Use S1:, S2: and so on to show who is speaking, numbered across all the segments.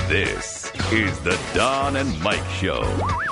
S1: This is the Don and Mike Show.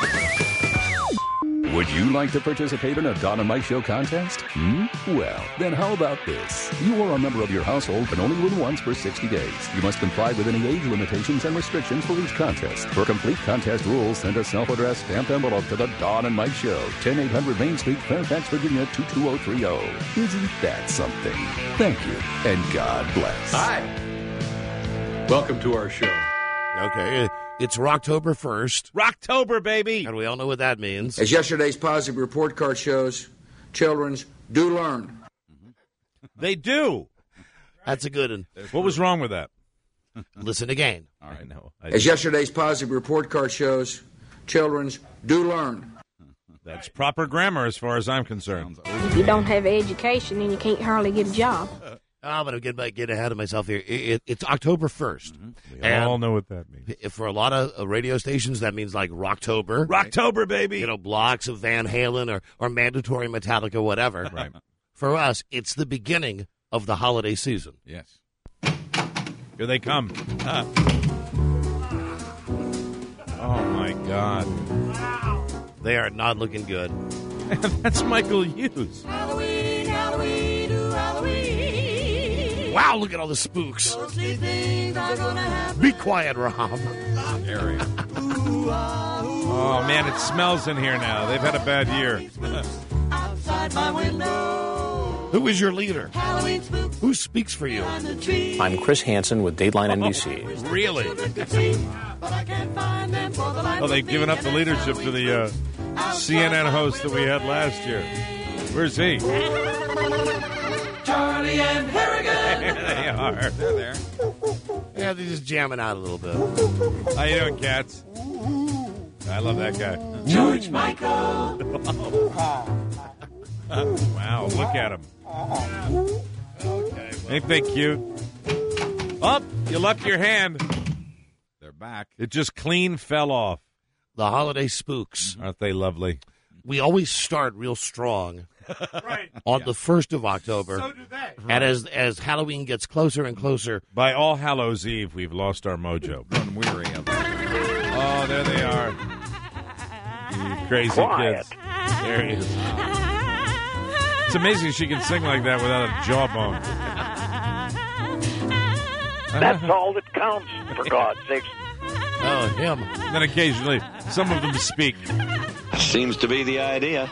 S1: Would you like to participate in a Don and Mike Show contest? Well, then how about this? You are a member of your household, but only win once for 60 days. You must comply with any age limitations and restrictions for each contest. For complete contest rules, send a self-addressed stamped envelope to the Don and Mike Show, 10800 Main Street, Fairfax, Virginia, 22030. Isn't that something? Thank you, and God bless.
S2: Hi. Welcome to our show.
S3: Okay, it's Rocktober 1st.
S4: Rocktober, baby!
S3: And we all know what that means.
S5: As yesterday's positive report card shows, children do learn.
S4: They do.
S3: That's a good one.
S4: What was wrong with that?
S3: Listen again.
S4: All right, no.
S5: As yesterday's positive report card shows, children do learn.
S4: That's proper grammar as far as I'm concerned.
S6: If you don't have education, then you can't hardly get a job.
S3: I'm going to get ahead of myself here. It's October 1st.
S4: We all know what that means.
S3: For a lot of radio stations, that means like Rocktober.
S4: Rocktober, baby!
S3: You know, blocks of Van Halen or mandatory Metallica, whatever.
S4: Right.
S3: For us, it's the beginning of the holiday season.
S4: Yes. Here they come. Oh, my God.
S3: They are not looking good.
S4: That's Michael Hughes.
S7: Halloween, Halloween, ooh, Halloween.
S3: Wow, look at all the spooks. Be quiet, Rob.
S4: Scary. Oh, man, it smells in here now. They've had a bad year.
S7: Outside my window.
S3: Who is your leader?
S7: Halloween spook
S3: Who speaks for you?
S7: on the tree.
S8: I'm Chris Hansen with Dateline NBC.
S4: Really?
S7: But I can't find them for the life
S4: Oh, they've
S7: of me.
S4: given up the leadership to the CNN host that we had last year. Where's he?
S7: Charlie and Harrigan.
S4: There they are. They're there.
S3: Yeah, they're just jamming out a little bit.
S4: How you doing, cats? I love that guy.
S7: George Michael.
S4: Wow, look at him.
S3: Okay.
S4: Ain't they cute? Oh, you luck your hand.
S9: They're back.
S4: It just clean fell off.
S3: The holiday spooks.
S4: Aren't they lovely?
S3: We always start real strong on the 1st of October.
S2: So do they.
S3: And as Halloween gets closer and closer,
S4: By All Hallows Eve, we've lost our mojo.
S9: Grown weary of it.
S4: Oh, there they are. You crazy kids. There he is. It's amazing she can sing like that without a jawbone.
S10: That's all that counts, for God's sakes.
S3: oh, him.
S4: Then occasionally, some of them speak.
S10: Seems to be the idea.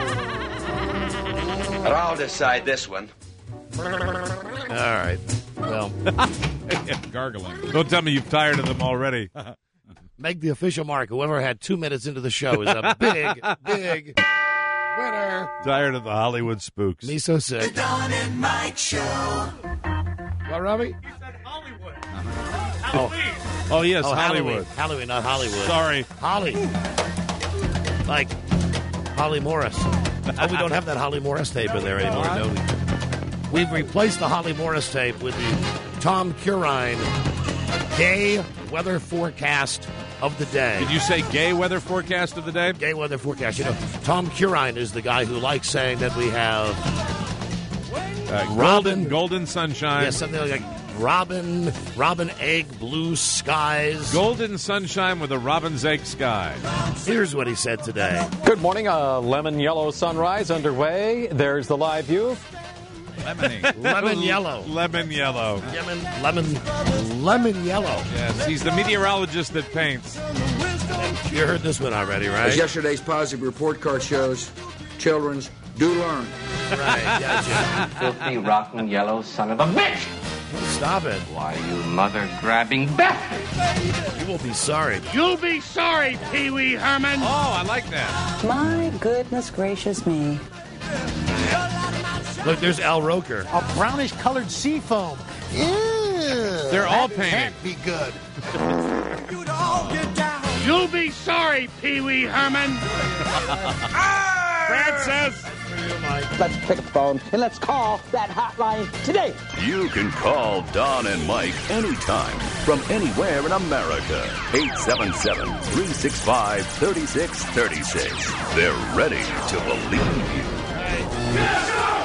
S11: But I'll decide this one.
S3: All right. Well,
S9: Gargling.
S4: Don't tell me you've tired of them already.
S3: make the official mark. Whoever had 2 minutes into the show is a big, big winner.
S4: Tired of the Hollywood spooks.
S3: Me so sick.
S7: The Don and Mike Show.
S3: What, Robbie?
S2: You said Hollywood.
S4: Oh, yes,
S3: Oh,
S4: Hollywood.
S3: Halloween, not Hollywood.
S4: Sorry.
S3: Holly. Like Holly Morris. Oh, we don't have that Holly Morris tape in there anymore, no. We've replaced the Holly Morris tape with the Tom Curine gay weather forecast of the day.
S4: Did you say gay weather forecast of the day?
S3: Gay weather forecast. You know, Tom Curine is the guy who likes saying that we have
S4: Golden sunshine.
S3: yeah, something like robin egg blue skies.
S4: Golden sunshine with a robin's egg sky.
S3: Here's what he said today.
S8: Good morning. Lemon yellow sunrise underway. There's the live view.
S9: Lemony.
S3: Lemon yellow.
S4: Lemon yellow.
S3: Lemon yellow.
S4: Yes, he's the meteorologist that paints.
S3: You heard this one already, right?
S5: As yesterday's positive report card shows, children do learn.
S3: Right, gotcha.
S11: Filthy, rotten, yellow son of a bitch!
S3: Stop it.
S11: Why, you mother-grabbing bastard!
S3: You will be sorry. You'll be sorry, Pee Wee Herman.
S4: Oh, I like that.
S12: My goodness gracious me.
S3: Look, there's Al Roker.
S13: A brownish-colored sea foam. Ew.
S4: They're all
S13: That
S4: painted.
S13: Can't be good.
S3: You'll be sorry, Pee Wee Herman. Francis.
S12: Let's pick up the phone and let's call that hotline today.
S1: You can call Don and Mike anytime from anywhere in America. 877-365-3636. They're ready to believe you.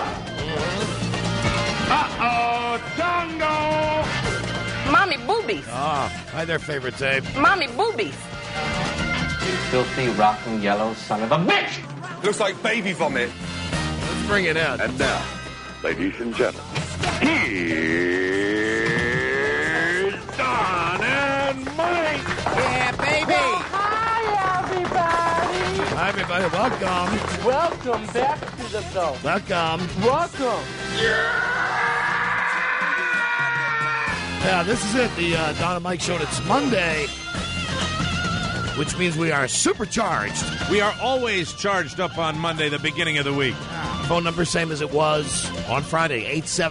S7: Uh-oh, Dongo!
S6: Mommy boobies.
S3: Hi there, favorite tape.
S14: Mommy boobies.
S11: You filthy, rotten, yellow son of a bitch!
S15: Looks like baby vomit.
S3: Let's bring it in.
S10: And now, ladies and gentlemen, here's Don and Mike.
S13: Yeah, baby.
S3: Hi, everybody. Welcome.
S12: Welcome back to the show.
S3: Welcome.
S12: Welcome.
S3: Yeah, this is it, the Don and Mike Show. And it's Monday, which means we are supercharged.
S4: We are always charged up on Monday, the beginning of the week.
S3: Phone number same as it was on Friday,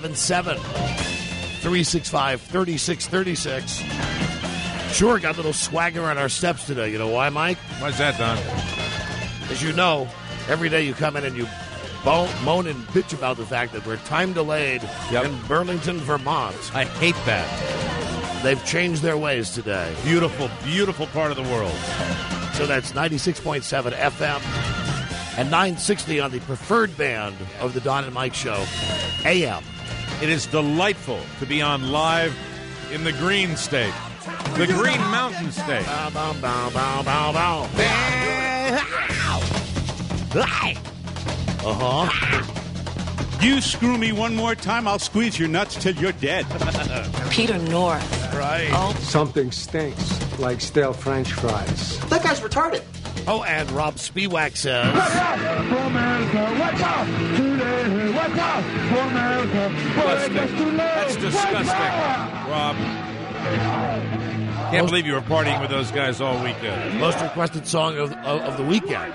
S3: 877-365-3636. Sure, got a little swagger on our steps today. You know why, Mike?
S4: Why's that, Don?
S3: As you know, every day you come in and you moan and bitch about the fact that we're time delayed in Burlington, Vermont.
S4: I hate that.
S3: They've changed their ways today.
S4: Beautiful, beautiful part of the world.
S3: So that's 96.7 FM and 960 on the preferred band of the Don and Mike Show, AM.
S4: It is delightful to be on live in the Green State, the Green Mountain State.
S3: Bow, bow, bow, bow, bow, bow.
S16: You screw me one more time, I'll squeeze your nuts till you're dead.
S14: Peter North.
S3: Right.
S14: Oh.
S17: Something stinks, like stale French fries.
S12: That guy's retarded.
S3: Oh, and Rob Spiewak says...
S7: What's up for America? What's up today? What's up for America?
S4: That's disgusting, Rob. Can't believe you were partying with those guys all weekend.
S3: Most requested song of the weekend.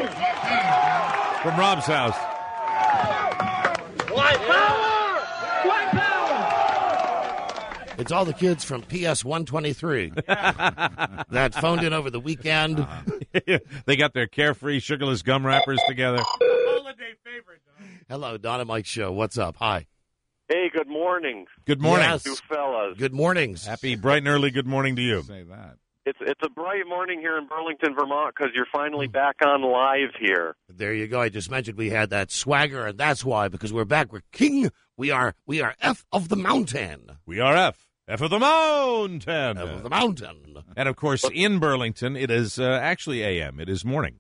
S4: From Rob's house.
S7: White power! White power!
S3: It's all the kids from PS 123 that phoned in over the weekend.
S4: They got their carefree, sugarless gum wrappers together.
S2: Holiday favorite, Don.
S3: Hello, Don and Mike Show. What's up? Hi.
S10: Hey, good morning.
S4: Good morning.
S3: Yes.
S10: You fellas.
S3: Good mornings.
S4: Happy bright and early good morning to you.
S9: Say that.
S10: It's a bright morning here in Burlington, Vermont, because you're finally back on live here.
S3: There you go. I just mentioned we had that swagger, and that's why, because we're back. We're king. We are F of the mountain.
S4: We are F of the mountain.
S3: F of the mountain.
S4: And, of course, in Burlington, it is actually AM. It is morning.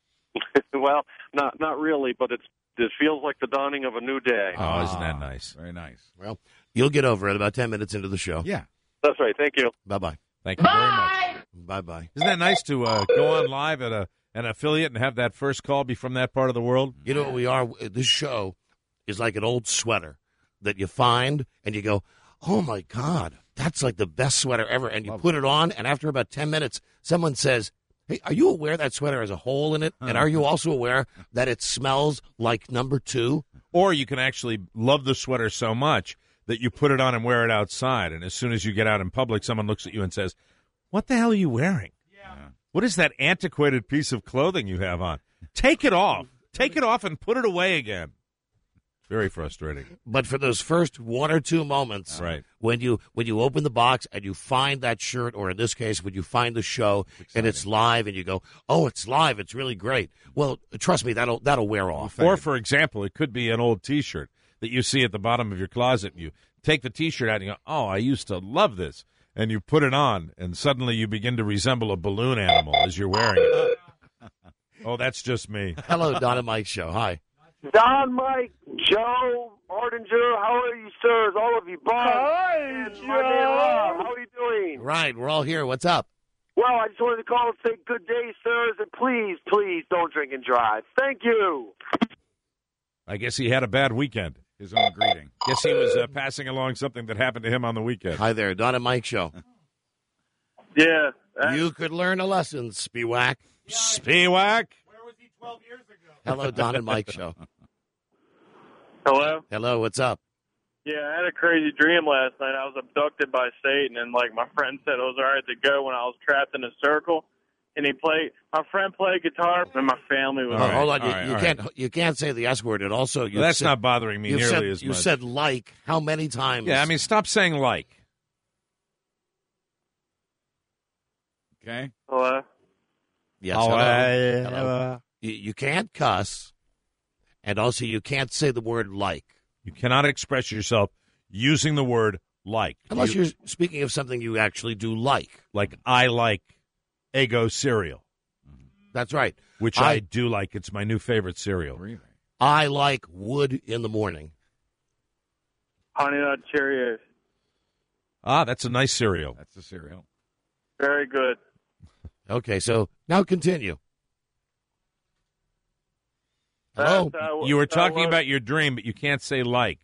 S10: Well, not really, but it feels like the dawning of a new day.
S4: Oh, isn't that nice?
S9: Very nice.
S3: Well, you'll get over it about 10 minutes into the show.
S9: Yeah.
S10: That's right. Thank you.
S3: Bye-bye.
S4: Thank you very much.
S3: Bye-bye.
S4: Isn't that nice to go on live at an affiliate and have that first call be from that part of the world?
S3: You know what we are? This show is like an old sweater that you find and you go, oh, my God, that's like the best sweater ever. And you put it on, and after about 10 minutes, someone says, hey, are you aware that sweater has a hole in it? And are you also aware that it smells like number 2?
S4: Or you can actually love the sweater so much that you put it on and wear it outside. And as soon as you get out in public, someone looks at you and says, what the hell are you wearing? Yeah. What is that antiquated piece of clothing you have on? Take it off. Take it off and put it away again. Very frustrating.
S3: But for those first 1 or 2 moments,
S4: right,
S3: when you open the box and you find that shirt, or in this case, when you find the show and it's live and you go, oh, it's live, it's really great. Well, trust me, that'll wear off.
S4: Or, for example, it could be an old T-shirt that you see at the bottom of your closet. You take the T-shirt out and you go, oh, I used to love this. And you put it on, and suddenly you begin to resemble a balloon animal as you're wearing it. Oh, that's just me.
S3: Hello, Don and Mike Show. Hi.
S10: Don, Mike, Joe, Ardinger, how are you, sirs? All of you. Bob.
S7: Hi,
S10: and
S7: Joe.
S10: my man Rob. How are you doing?
S3: Right, we're all here. What's up?
S10: Well, I just wanted to call and say good day, sirs, and please, please don't drink and drive. Thank you.
S4: I guess he had a bad weekend.
S9: His own greeting.
S4: Guess he was passing along something that happened to him on the weekend.
S3: Hi there, Don and Mike Show.
S10: Yeah.
S3: You could learn a lesson, Spiewak.
S4: Spiewak.
S2: Where was he 12 years ago?
S3: Hello, Don and Mike Show.
S18: Hello?
S3: Hello, what's up?
S18: Yeah, I had a crazy dream last night. I was abducted by Satan, and, my friend said it was all right to go when I was trapped in a circle. And my friend played guitar, and my family was
S3: Hold on, you can't say the S word. And also,
S4: that's not bothering me nearly as much.
S3: You said like how many times?
S4: Yeah, I mean, stop saying like.
S9: Okay.
S18: Hello?
S3: Yes, hello. You can't cuss, and also you can't say the word like.
S4: You cannot express yourself using the word like.
S3: Unless you're speaking of something you actually do like.
S4: Like I like Eggo cereal.
S3: That's right.
S4: Which I do like. It's my new favorite cereal.
S9: Really?
S3: I like Wood in the morning.
S18: Honey Nut Cheerios.
S4: Ah, that's a nice cereal.
S9: That's a cereal.
S18: Very good.
S3: Okay, so now continue. Hello?
S4: You were talking about your dream, but you can't say like.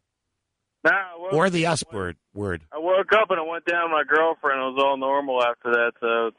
S3: Or the S word.
S18: I woke up and I went down with my girlfriend. It was all normal after that,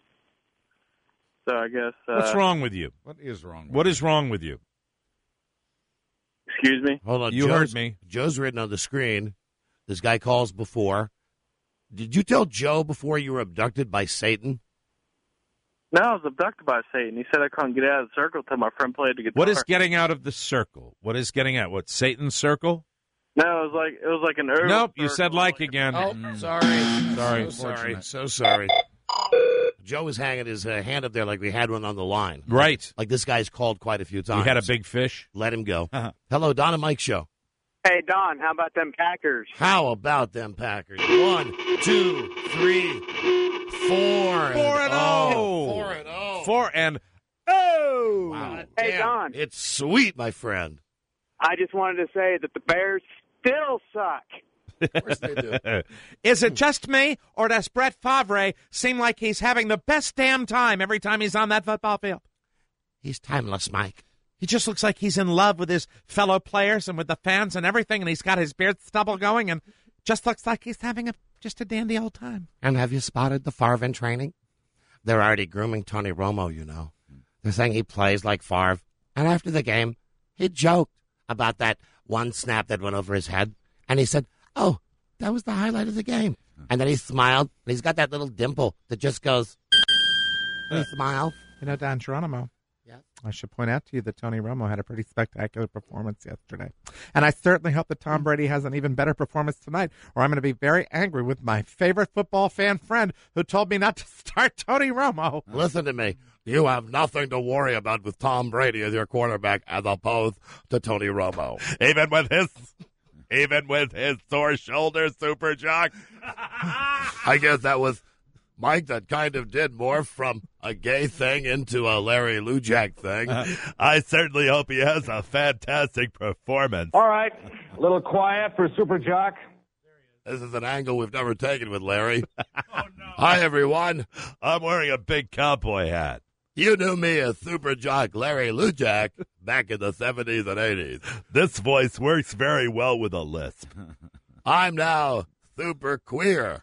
S18: so I guess...
S4: What's wrong with you?
S9: What is wrong with
S4: What is wrong with you?
S18: Excuse me?
S3: Hold on.
S4: You heard me.
S3: Joe's written on the screen. This guy calls before. Did you tell Joe before you were abducted by Satan?
S18: No, I was abducted by Satan. He said I couldn't get out of the circle until my friend played the guitar.
S4: What is getting out of the circle? What is getting out? What, Satan's circle?
S18: No, it was like an herb.
S4: Nope, you said like again.
S3: Oh, sorry. So sorry. Joe was hanging his hand up there like we had one on the line.
S4: Right.
S3: Like this guy's called quite a few times.
S4: You had a big fish?
S3: Let him go. Hello, Don and Mike Show.
S19: Hey, Don, how about them Packers?
S3: How about them Packers? 1, 2, 3, 4.
S4: 4-0. 4-0.
S3: Wow.
S19: Hey,
S3: Damn.
S19: Don.
S3: It's sweet, my friend.
S19: I just wanted to say that the Bears still suck.
S3: Of course they do.
S4: Is it just me, or does Brett Favre seem like he's having the best damn time every time he's on that football field?
S3: He's timeless, Mike.
S4: He just looks like he's in love with his fellow players and with the fans and everything, and he's got his beard stubble going, and just looks like he's having just a dandy old time.
S3: And have you spotted the Favre in training? They're already grooming Tony Romo, you know. They're saying he plays like Favre. And after the game, he joked about that one snap that went over his head. And he said, oh, that was the highlight of the game. And then he smiled, and he's got that little dimple that just goes, he smile.
S20: You know, Don Geronimo.
S3: Yeah.
S20: I should point out to you that Tony Romo had a pretty spectacular performance yesterday. And I certainly hope that Tom Brady has an even better performance tonight, or I'm going to be very angry with my favorite football fan friend who told me not to start Tony Romo.
S3: Listen to me. You have nothing to worry about with Tom Brady as your quarterback as opposed to Tony Romo.
S4: Even with his sore shoulder, Super Jock.
S3: I guess that was Mike that kind of did morph from a gay thing into a Larry Lujak thing.
S4: I certainly hope he has a fantastic performance.
S12: All right, a little quiet for Super Jock.
S3: This is an angle we've never taken with Larry. Oh, no. Hi, everyone.
S4: I'm wearing a big cowboy hat.
S3: You knew me as Super Jock Larry Lujak back in the 70s and 80s.
S4: This voice works very well with a lisp.
S3: I'm now Super Queer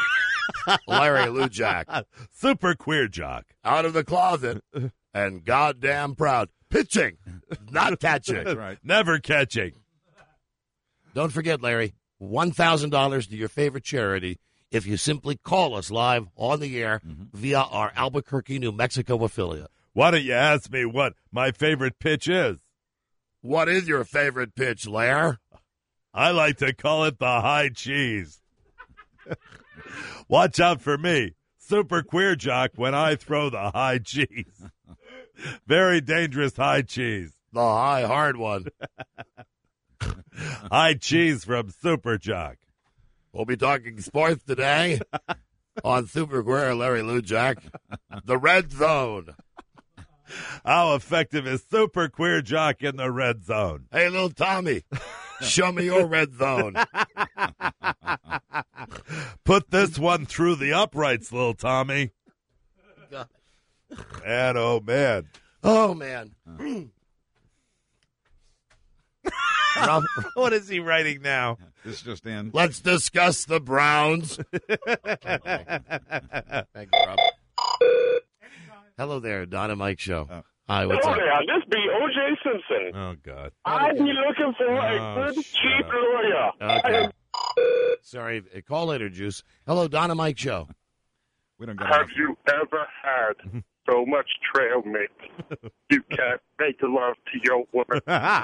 S3: Larry Lujak.
S4: Super Queer Jock.
S3: Out of the closet and goddamn proud. Pitching, not catching.
S9: That's right.
S4: Never catching.
S3: Don't forget, Larry, $1,000 to your favorite charity if you simply call us live on the air via our Albuquerque, New Mexico affiliate.
S4: Why don't you ask me what my favorite pitch is?
S3: What is your favorite pitch, Lair?
S4: I like to call it the high cheese. Watch out for me, Super Queer Jock, when I throw the high cheese. Very dangerous high cheese.
S3: The high hard one.
S4: High cheese from Super Jock.
S3: We'll be talking sports today on Super Queer Larry Lujak. The Red Zone.
S4: How effective is Super Queer Jock in the red zone?
S3: Hey, little Tommy, show me your red zone.
S4: Put this one through the uprights, little Tommy.
S3: God.
S4: And oh, man.
S3: Oh, man.
S4: What is he writing now?
S9: This just in.
S3: Let's discuss the Browns. Thank you, Rob. Hello there, Don and Mike Show. Hi, what's up?
S21: Hello there, this be O.J. Simpson.
S4: Oh, God.
S21: I'd be looking for a good, cheap lawyer.
S3: Okay. Sorry, call later, Juice. Hello, Don and Mike Show.
S9: We don't
S21: Have you ever had so much trail mix you can't make love to your woman?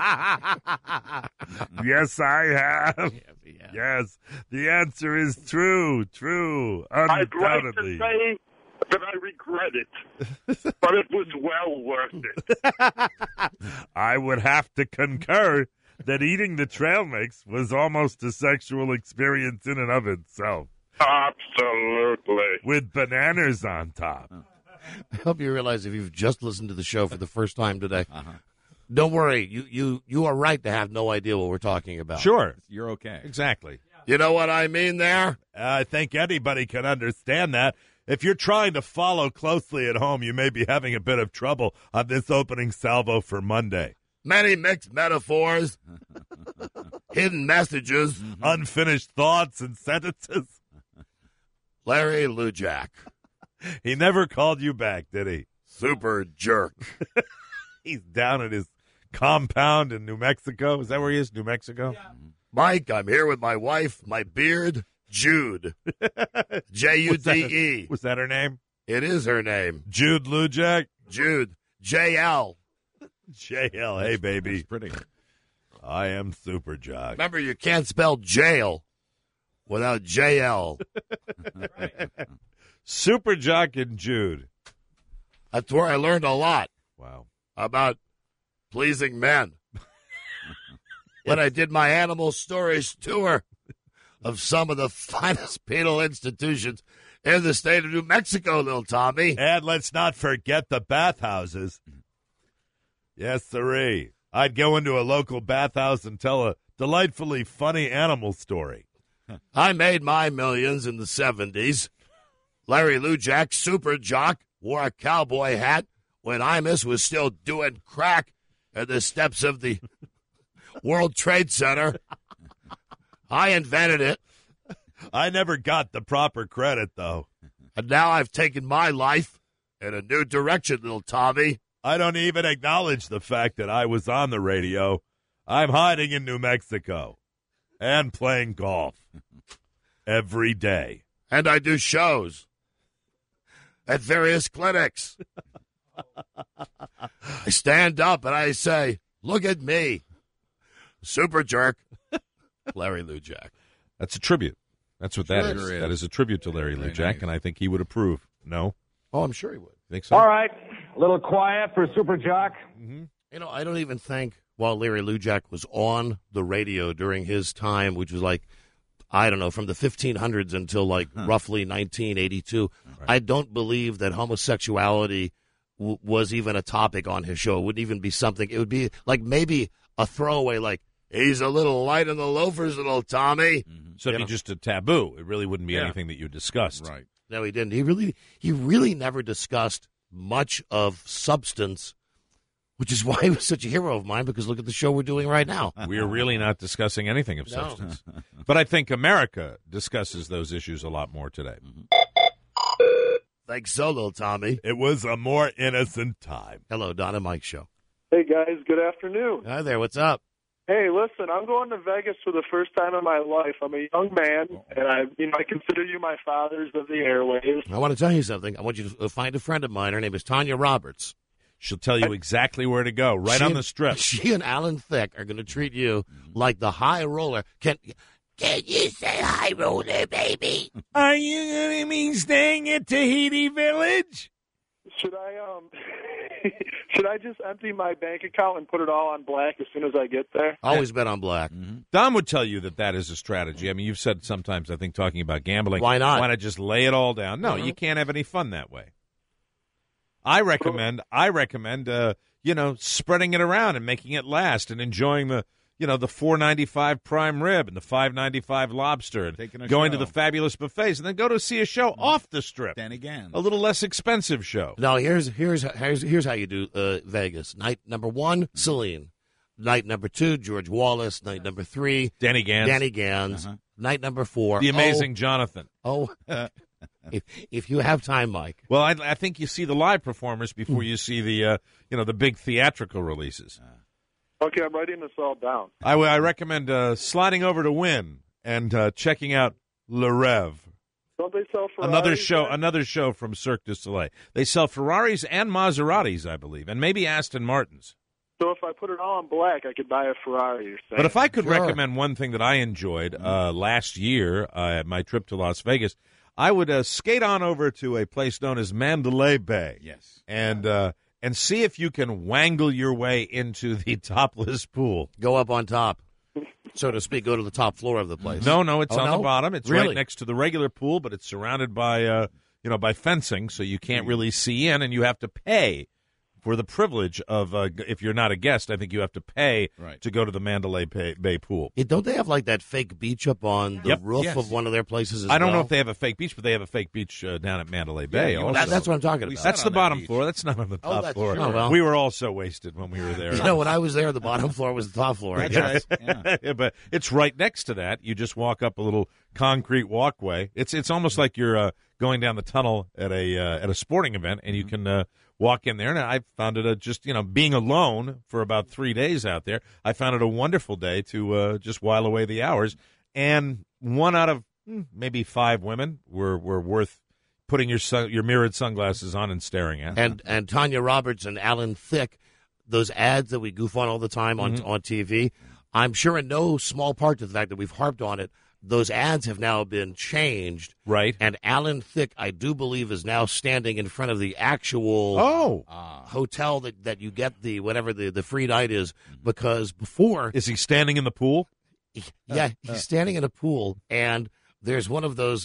S4: Yes, I have. Yes, the answer is true, undoubtedly.
S21: I'd like to say that I regret it, but it was well worth it.
S4: I would have to concur. that eating the trail mix was almost a sexual experience in and of itself.
S21: Absolutely.
S4: With bananas on top.
S3: I hope you realize if you've just listened to the show for the first time today, don't worry. You are right to have no idea what we're talking about.
S4: Sure.
S9: You're okay.
S4: Exactly.
S3: You know what I mean there?
S4: I think anybody can understand that. If you're trying to follow closely at home, you may be having a bit of trouble on this opening salvo for Monday.
S3: Many mixed metaphors, hidden messages,
S4: unfinished thoughts and sentences.
S3: Larry Lujak.
S4: He never called you back, did he?
S3: Super jerk.
S4: He's down at his compound in New Mexico. Is that where he is, New Mexico?
S3: Yeah. Mike, I'm here with my wife, my beard, Jude. Jude.
S4: Was that her name?
S3: It is her name.
S4: Jude Lujak?
S3: Jude. JL.
S4: JL. Hey, baby.
S9: That's pretty.
S4: I am Super Jock.
S3: Remember, you can't spell jail without JL.
S4: Super Jock and Jude.
S3: That's where I learned a lot.
S4: Wow.
S3: About pleasing men. When I did my animal stories tour of some of the finest penal institutions in the state of New Mexico, little Tommy.
S4: And let's not forget the bathhouses. Yes, sirree. I'd go into a local bathhouse and tell a delightfully funny animal story.
S3: I made my millions in the 70s. Larry Lujak, Super Jock, wore a cowboy hat when Imus was still doing crack at the steps of the World Trade Center. I invented it.
S4: I never got the proper credit, though.
S3: And now I've taken my life in a new direction, little Tommy.
S4: I don't even acknowledge the fact that I was on the radio. I'm hiding in New Mexico and playing golf every day.
S3: And I do shows at various clinics. I stand up and I say, look at me. Super jerk. Larry Lujak.
S4: That's a tribute. That's what that is. That is a tribute to Larry Lujak, and I think he would approve. No?
S3: Oh, I'm sure he would.
S4: Think so?
S8: All right. A little quiet for Super Jock.
S3: Mm-hmm. You know, I don't even think while Larry Lujak was on the radio during his time, which was like, I don't know, from the 1500s until like roughly 1982, right. I don't believe that homosexuality was even a topic on his show. It wouldn't even be something. It would be like maybe a throwaway, like, he's a little light in the loafers, little Tommy.
S4: Mm-hmm. So it'd be just a taboo. It really wouldn't be anything that you discussed.
S9: Right.
S3: No, he didn't. He really never discussed much of substance, which is why he was such a hero of mine, because look at the show we're doing right now.
S4: We are really not discussing anything of substance. But I think America discusses those issues a lot more today.
S3: Thanks so, little Tommy.
S4: It was a more innocent time.
S3: Hello, Don and Mike Show.
S22: Hey, guys. Good afternoon.
S3: Hi there. What's up?
S22: Hey, listen, I'm going to Vegas for the first time in my life. I'm a young man, and I consider you my fathers of the airwaves.
S3: I want to tell you something. I want you to find a friend of mine. Her name is Tanya Roberts.
S4: She'll tell you exactly where to go, right on the strip.
S3: She and Alan Thicke are going to treat you like the high roller. Can you say high roller, baby?
S4: Are you going to be staying at Tahiti Village?
S22: Should I just empty my bank account and put it all on black as soon as I get there?
S3: Always bet on black.
S4: Mm-hmm. Don would tell you that is a strategy. I mean, you've said sometimes, I think, talking about gambling.
S3: Why not?
S4: Why not just lay it all down? No, you can't have any fun that way. I recommend, spreading it around and making it last and enjoying the $4.95 prime rib and the $5.95 lobster and going to the fabulous buffets and then go to see a show off the strip.
S9: Then again,
S4: a little less expensive show.
S3: No, here's how you do Vegas. Night number 1, Celine. Night number 2, George Wallace. Night number 3,
S4: Danny Gans.
S3: Night number 4,
S4: the amazing Jonathan.
S3: If you have time, Mike.
S4: Well, I think you see the live performers before you see the the big theatrical releases.
S22: Okay, I'm writing this all down.
S4: I recommend sliding over to Wynn and checking out Le Rêve.
S22: Don't they sell Ferraris?
S4: Another show from Cirque du Soleil. They sell Ferraris and Maseratis, I believe, and maybe Aston Martins.
S22: So if I put it all in black, I could buy a Ferrari, you're saying?
S4: But if I could recommend one thing that I enjoyed last year at my trip to Las Vegas, I would skate on over to a place known as Mandalay Bay.
S9: Yes.
S4: And and see if you can wangle your way into the topless pool.
S3: Go up on top, so to speak. Go to the top floor of the place.
S4: No, it's on the bottom. It's
S3: Really?
S4: right next to the regular pool, but it's surrounded by by fencing, so you can't really see in, and you have to pay for the privilege of, if you're not a guest, I think you have to pay to go to the Mandalay Bay pool.
S3: Don't they have like that fake beach up on the roof of one of their places as
S4: I don't
S3: well?
S4: know if they have a fake beach, but they have a fake beach down at Mandalay Bay. Also.
S3: That's what I'm talking about.
S4: That's the bottom floor. That's not on the top
S3: that's
S4: floor.
S3: true. Oh, well.
S4: We were all so wasted when we were there.
S3: You know, when I was there, the bottom floor was the top floor. I guess.
S4: Yeah, but it's right next to that. You just walk up a little concrete walkway. It's almost like you're going down the tunnel at a sporting event, and you can walk in there. And I found it just being alone for about 3 days out there. I found it a wonderful day to just while away the hours. And 1 out of maybe 5 women were worth putting your mirrored sunglasses on and staring at.
S3: And Tanya Roberts and Alan Thicke, those ads that we goof on all the time on TV, I'm sure in no small part to the fact that we've harped on it, those ads have now been changed.
S4: Right.
S3: And Alan Thicke, I do believe, is now standing in front of the actual hotel that you get whatever the free night is, because before...
S4: Is he standing in the pool?
S3: Yeah, he's standing in a pool, and there's one of those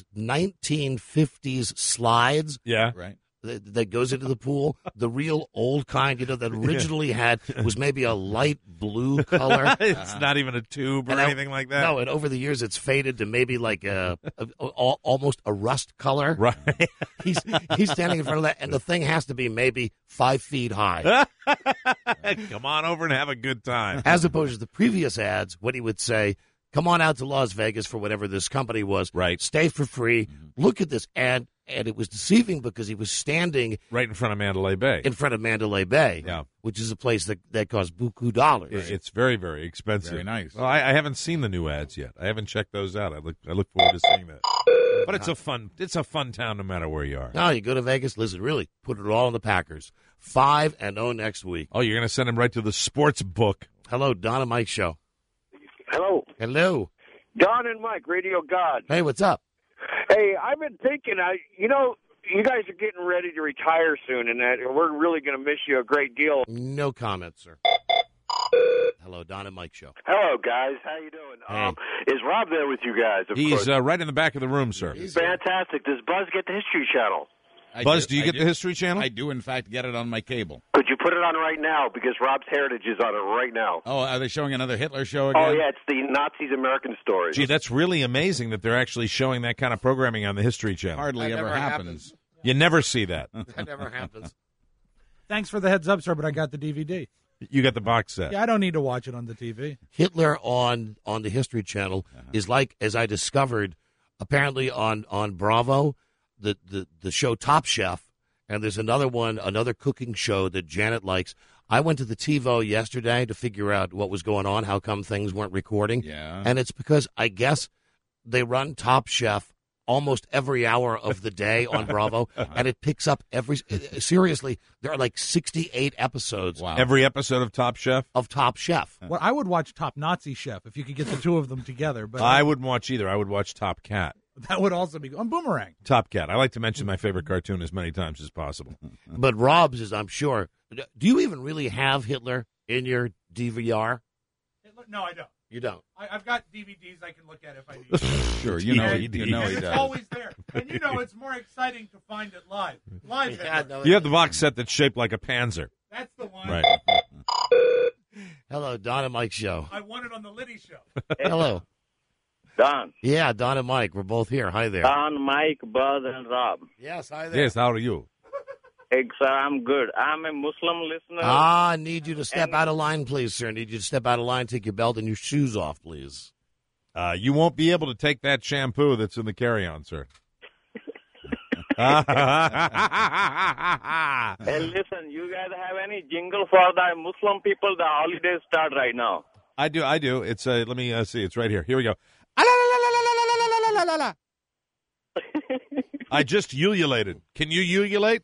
S3: 1950s slides.
S4: Yeah.
S9: Right.
S3: That goes into the pool, the real old kind, that originally was maybe a light blue color.
S4: It's not even a tube or anything like that.
S3: No, and over the years it's faded to maybe like almost a rust color.
S4: Right.
S3: He's standing in front of that, and the thing has to be maybe 5 feet high.
S4: Come on over and have a good time.
S3: As opposed to the previous ads, what he would say, come on out to Las Vegas for whatever this company was.
S4: Right.
S3: Stay for free. Look at this ad. And it was deceiving because he was standing
S4: right in front of Mandalay Bay.
S3: Yeah. Which is a place that costs buku dollars.
S4: It's very, very expensive.
S9: Very nice.
S4: Well, I haven't seen the new ads yet. I haven't checked those out. I look forward to seeing that. But it's a fun town no matter where you are.
S3: No, you go to Vegas, listen, really, put it all on the Packers. 5-0 next week.
S4: Oh, you're going to send him right to the sports book.
S3: Hello, Don and Mike Show.
S10: Hello.
S3: Hello.
S10: Don and Mike, Radio God.
S3: Hey, what's up?
S10: Hey, I've been thinking, you guys are getting ready to retire soon, and that we're really going to miss you a great deal.
S3: No comment, sir. Hello, Don and Mike Show.
S10: Hello, guys. How you doing?
S3: Hey.
S10: Is Rob there with you guys?
S4: He's right in the back of the room, sir.
S10: Fantastic. Does Buzz get the History Channel?
S4: Buzz, do you get the History Channel?
S9: I do, in fact, get it on my cable.
S10: Could you put it on right now? Because Rob's Heritage is on it right now.
S9: Oh, are they showing another Hitler show again?
S10: Oh, yeah, it's the Nazis American Story.
S4: Gee, that's really amazing that they're actually showing that kind of programming on the History Channel.
S9: Hardly ever happens.
S4: You never see that.
S3: That never happens.
S2: Thanks for the heads up, sir, but I got the DVD.
S4: You got the box set.
S2: Yeah, I don't need to watch it on the TV.
S3: Hitler on the History Channel is like, as I discovered, apparently on Bravo, the show Top Chef. And there's another cooking show that Janet likes. I went to the TiVo yesterday to figure out what was going on, how come things weren't recording.
S9: Yeah.
S3: And it's because I guess they run Top Chef almost every hour of the day on Bravo, and it picks up seriously, there are like 68 episodes.
S9: Wow.
S4: Every episode of Top Chef?
S3: Of Top Chef.
S2: Well, I would watch Top Nazi Chef if you could get the two of them together. But
S4: I wouldn't watch either. I would watch Top Cat.
S2: That would also be on Boomerang.
S4: Top Cat. I like to mention my favorite cartoon as many times as possible.
S3: But Rob's is, I'm sure. Do you even really have Hitler in your DVR?
S2: No, I don't.
S3: You don't?
S2: I've got DVDs I can look at if I need to.
S9: Sure, you know he
S2: It's
S9: does.
S2: always there. And it's more exciting to find it live. Live Hitler.
S4: You have the box set that's shaped like a Panzer.
S2: That's the one.
S4: Right.
S3: Hello, Don and Mike Show.
S2: I won it on the Liddy Show.
S3: Hello.
S10: Don.
S3: Yeah, Don and Mike. We're both here. Hi there.
S10: Don, Mike, Buzz, and Rob.
S3: Yes, hi there.
S4: Yes, how are you?
S10: Hey, sir, I'm good. I'm a Muslim listener.
S3: I need you to step out of line, please, sir. I need you to step out of line, take your belt and your shoes off, please.
S4: You won't be able to take that shampoo that's in the carry-on, sir.
S10: Hey, listen, you guys have any jingle for the Muslim people? The holidays start right now.
S4: I do. It's let me see. It's right here. Here we go. I just ululated. Can you ululate?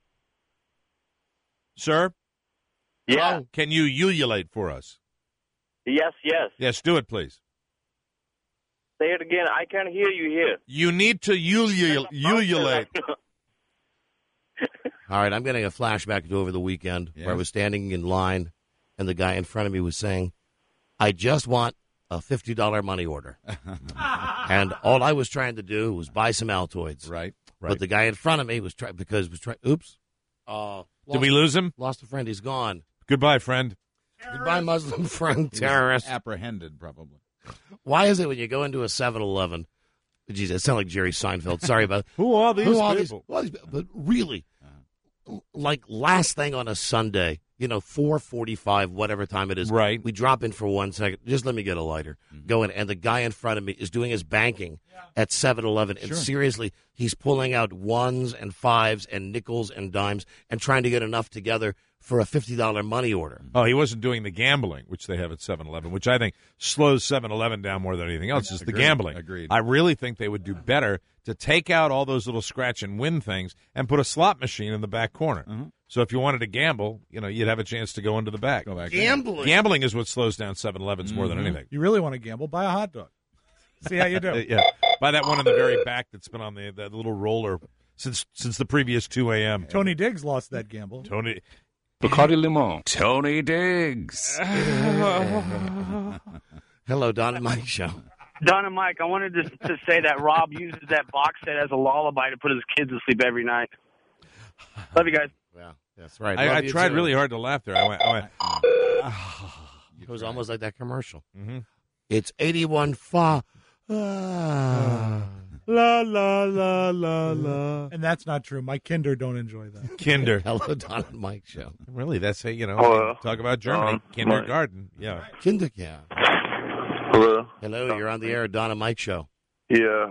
S4: Sir?
S10: Yeah.
S4: Can you ululate for us?
S10: Yes.
S4: Yes, do it, please.
S10: Say it again. I can't hear you here.
S4: You need to ululate.
S3: All right, I'm getting a flashback to over the weekend where I was standing in line, and the guy in front of me was saying, I just want a $50 money order. And all I was trying to do was buy some Altoids.
S9: Right.
S3: But the guy in front of me was trying, oops.
S4: Did we lose him?
S3: Lost a friend. He's gone.
S4: Goodbye, friend.
S3: Goodbye, Muslim friend, terrorist.
S9: Apprehended, probably.
S3: Why is it when you go into a 7-Eleven? Geez, I sound like Jerry Seinfeld. Sorry about
S4: Who are these people?
S3: But really, like last thing on a Sunday, 4:45, whatever time it is.
S4: Right.
S3: We drop in for 1 second. Just let me get a lighter. Go in, and the guy in front of me is doing his banking at 7-Eleven. And seriously, he's pulling out ones and fives and nickels and dimes and trying to get enough together for a $50 money order.
S4: Oh, he wasn't doing the gambling, which they have at 7-Eleven, which I think slows 7-Eleven down more than anything else, is the gambling.
S9: Agreed.
S4: I really think they would do better to take out all those little scratch and win things and put a slot machine in the back corner. So if you wanted to gamble, you'd have a chance to go into the back.
S3: Gambling?
S4: Gambling is what slows down 7-Elevens more than anything.
S1: You really want to gamble? Buy a hot dog. See how you do.
S4: Yeah. Buy that one in the very back that's been on that little roller since the previous 2 a.m.
S1: Tony Diggs lost that gamble.
S5: Bacardi Limon. Tony Diggs.
S3: Hello, Don and Mike Show.
S19: Don and Mike, I wanted to say that Rob uses that box set as a lullaby to put his kids to sleep every night. Love you guys.
S3: Yeah, that's right.
S4: I tried really hard to laugh there. I went
S3: it was almost like that commercial.
S4: Mm-hmm.
S3: It's 81 fa.
S4: La, la, la, la, la.
S1: And that's not true. My kinder don't enjoy that.
S4: Kinder.
S3: Hello, Don and Mike Show.
S4: Really, that's how,
S21: Hello.
S4: talk about Germany. Kindergarten. Yeah.
S3: Yeah.
S21: Hello.
S3: Hello, you're on the air, Don and Mike Show.
S21: Yeah,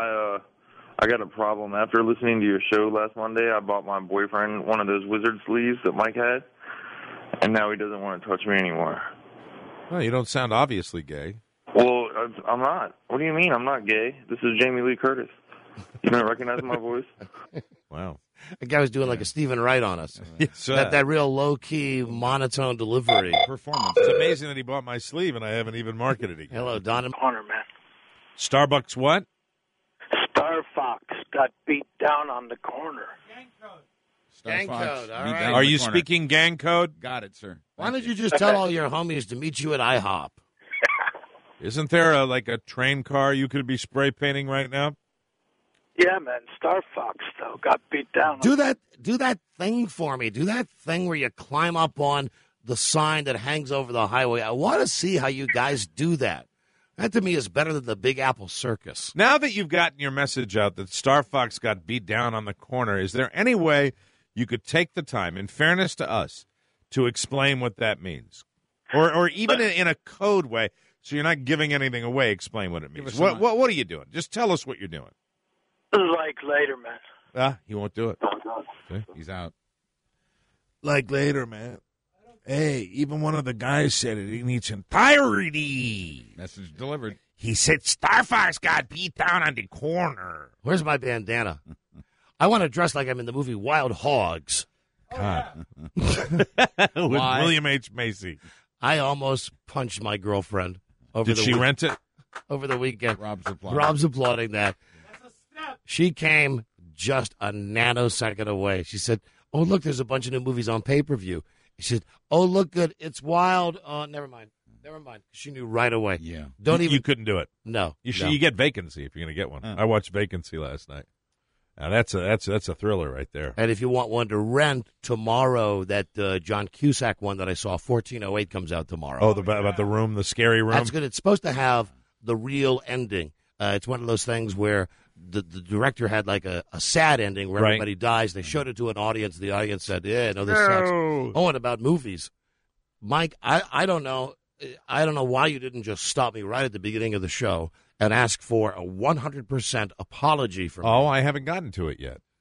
S21: I got a problem. After listening to your show last Monday, I bought my boyfriend one of those wizard sleeves that Mike had, and now he doesn't want to touch me anymore.
S4: Well, you don't sound obviously gay.
S21: Well, I'm not. What do you mean? I'm not gay. This is Jamie Lee Curtis. You don't recognize my voice?
S4: Wow.
S3: The guy was doing like a Stephen Wright on us.
S4: Yes,
S3: that real low-key, monotone delivery.
S4: Performance. It's amazing that he bought my sleeve, and I haven't even marketed it yet.
S3: Hello, Don and
S19: Corner, man.
S4: Starbucks what?
S19: Star Fox got beat down on the corner.
S3: Gang code, all right.
S4: Are you speaking gang code?
S9: Got it, sir.
S3: Why don't you just tell all your homies to meet you at IHOP?
S4: Isn't there a train car you could be spray painting right now?
S19: Yeah, man. Star Fox, though, got beat down.
S3: Do that thing for me. Do that thing where you climb up on the sign that hangs over the highway. I want to see how you guys do that. That, to me, is better than the Big Apple Circus.
S4: Now that you've gotten your message out that Star Fox got beat down on the corner, is there any way you could take the time, in fairness to us, to explain what that means? Or even in a code way, so you're not giving anything away, explain what it means. What are you doing? Just tell us what you're doing.
S19: Like later, man.
S4: He won't do it.
S9: Okay. He's out.
S4: Like later, man. Hey, even one of the guys said it in its entirety.
S9: Message delivered.
S4: He said Star Fox got beat down on the corner.
S3: Where's my bandana? I want to dress like I'm in the movie Wild Hogs.
S4: God. With William H. Macy.
S3: I almost punched my girlfriend.
S4: Did she rent it?
S3: Over the weekend.
S9: Rob's
S3: applauding that. She came just a nanosecond away. She said, oh, look, there's a bunch of new movies on pay-per-view. She said, oh, look good. It's wild. Never mind. She knew right away.
S9: Yeah.
S4: You couldn't do it.
S3: No.
S4: You get Vacancy if you're going to get one. I watched Vacancy last night. Now, that's a thriller right there.
S3: And if you want one to rent tomorrow, that John Cusack one that I saw, 1408, comes out tomorrow.
S4: Oh, about the room, the scary room?
S3: That's good. It's supposed to have the real ending. It's one of those things where the director had like a sad ending where everybody dies. They showed it to an audience. The audience said, yeah, no, this sucks. Oh, and about movies. Mike, I don't know. I don't know why you didn't just stop me right at the beginning of the show and ask for a 100% apology from me.
S4: Oh, I haven't gotten to it yet.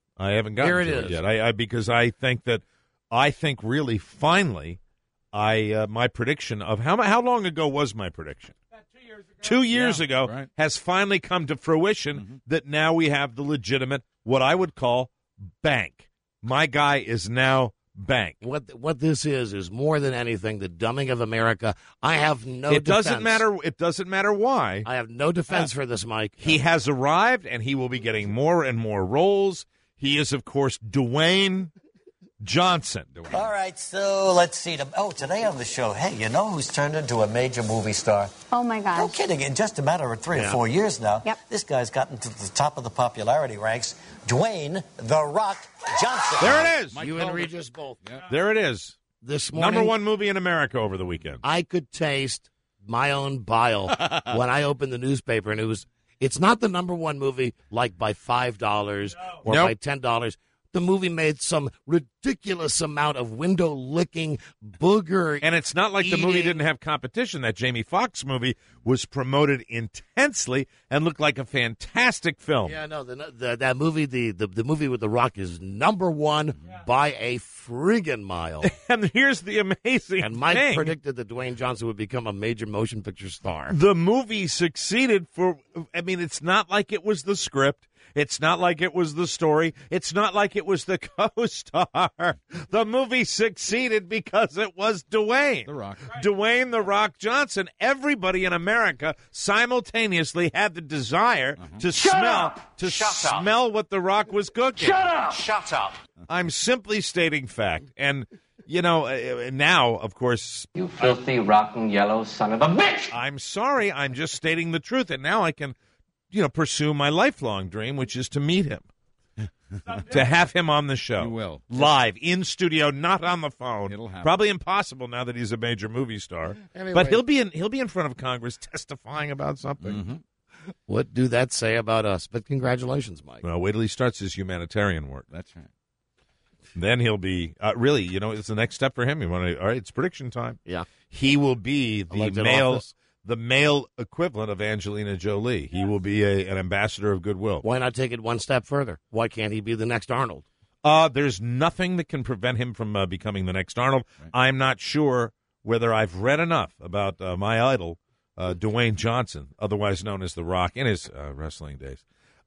S4: Because I think really finally, my prediction of how long ago was my prediction? 2 years ago has finally come to fruition that now we have the legitimate, what I would call, bank. My guy is now bank.
S3: What this is more than anything the dumbing of America. I have no
S4: defense.
S3: It
S4: doesn't matter why.
S3: I have no defense for this, Mike.
S4: He has arrived, and he will be getting more and more roles. He is, of course, Dwayne. Johnson.
S6: All right, so let's see. Today on the show, hey, you know who's turned into a major movie star?
S11: Oh, my gosh.
S6: No kidding. In just a matter of 3 or 4 years now, this guy's gotten to the top of the popularity ranks. Dwayne The Rock Johnson.
S4: There it is.
S3: You and Regis both.
S4: There it is.
S3: This morning,
S4: number one movie in America over the weekend.
S3: I could taste my own bile when I opened the newspaper, and it's not the number one movie like by $5 or by $10. The movie made some ridiculous amount of window-licking, booger.
S4: And it's not like the movie didn't have competition. That Jamie Foxx movie was promoted intensely and looked like a fantastic film.
S3: Yeah, no, that movie, the movie with The Rock is number one by a friggin' mile.
S4: And here's the amazing
S3: And Mike
S4: thing.
S3: predicted that Dwayne Johnson would become a major motion picture star.
S4: The movie succeeded it's not like it was the script. It's not like it was the story. It's not like it was the co-star. The movie succeeded because it was Dwayne.
S9: The Rock.
S4: Dwayne The Rock Johnson. Everybody in America simultaneously had the desire to smell what The Rock was cooking.
S6: Shut up.
S4: I'm simply stating fact. And, now, of course...
S23: You filthy, rotten, yellow son of a bitch!
S4: I'm sorry. I'm just stating the truth. And now I can... pursue my lifelong dream, which is to meet him, to have him on the show.
S9: You will.
S4: Live, in studio, not on the phone.
S9: It'll happen.
S4: Probably impossible now that he's a major movie star.
S3: Anyway.
S4: But he'll be in front of Congress testifying about something.
S9: Mm-hmm.
S3: What do that say about us? But congratulations, Mike.
S4: Well, wait till he starts his humanitarian work.
S9: That's right.
S4: Then he'll be, it's the next step for him. All right, it's prediction time.
S3: Yeah.
S4: He will be the male equivalent of Angelina Jolie. He will be an ambassador of goodwill.
S3: Why not take it one step further? Why can't he be the next Arnold?
S4: There's nothing that can prevent him from becoming the next Arnold. Right. I'm not sure whether I've read enough about my idol, Dwayne Johnson, otherwise known as The Rock, in his wrestling days.